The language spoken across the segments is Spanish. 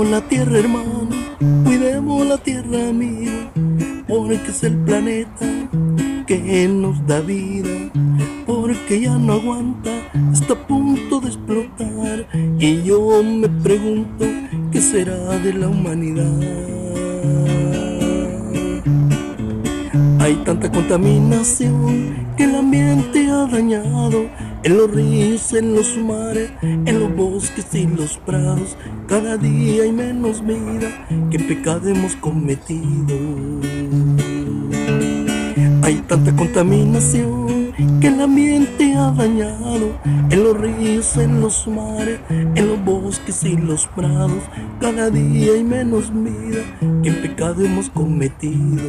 Cuidemos la tierra, hermano, cuidemos la tierra, amigo, porque es el planeta que nos da vida, porque ya no aguanta, está a punto de explotar. Y yo me pregunto, ¿qué será de la humanidad? Hay tanta contaminación que el ambiente ha dañado, en los ríos, en los mares, en los bosques y los prados. Cada día hay menos vida, qué pecado hemos cometido. Hay tanta contaminación que el ambiente ha dañado, en los ríos, en los mares, en los bosques y los prados. Cada día hay menos vida, qué pecado hemos cometido.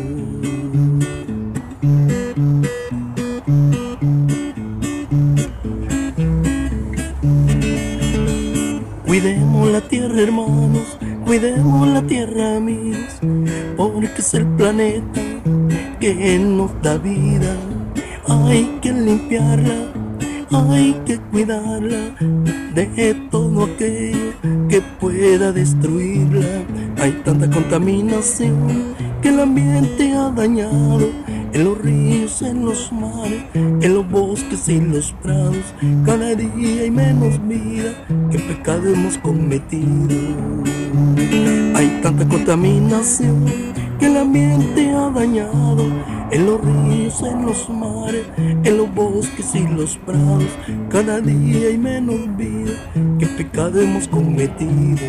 Cuidemos la tierra, hermanos, cuidemos la tierra, amigos, porque es el planeta que nos da vida. Hay que limpiarla, hay que cuidarla de todo aquello que pueda destruirla. Hay tanta contaminación que el ambiente ha dañado, en los ríos, en los mares, en los bosques y los prados. Cada día hay menos vida, qué pecado hemos cometido. Hay tanta contaminación que el ambiente ha dañado, en los ríos, en los mares, en los bosques y los prados. Cada día hay menos vida, qué pecado hemos cometido.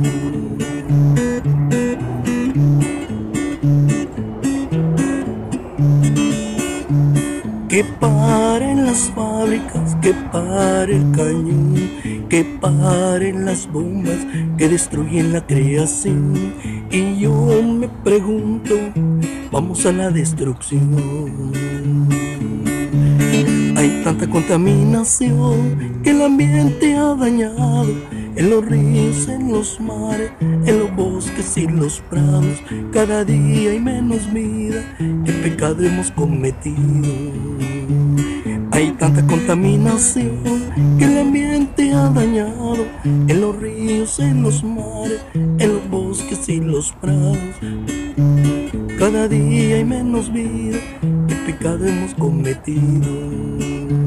Que paren las fábricas, que pare el cañón, que paren las bombas que destruyen la creación. Y yo me pregunto, vamos a la destrucción. Hay tanta contaminación que el ambiente ha dañado, en los ríos, en los mares, en los bosques y los prados. Cada día hay menos vida, qué pecado hemos cometido. Hay tanta contaminación que el ambiente ha dañado, en los ríos, en los mares, en los bosques y los prados. Cada día hay menos vida, qué pecado hemos cometido.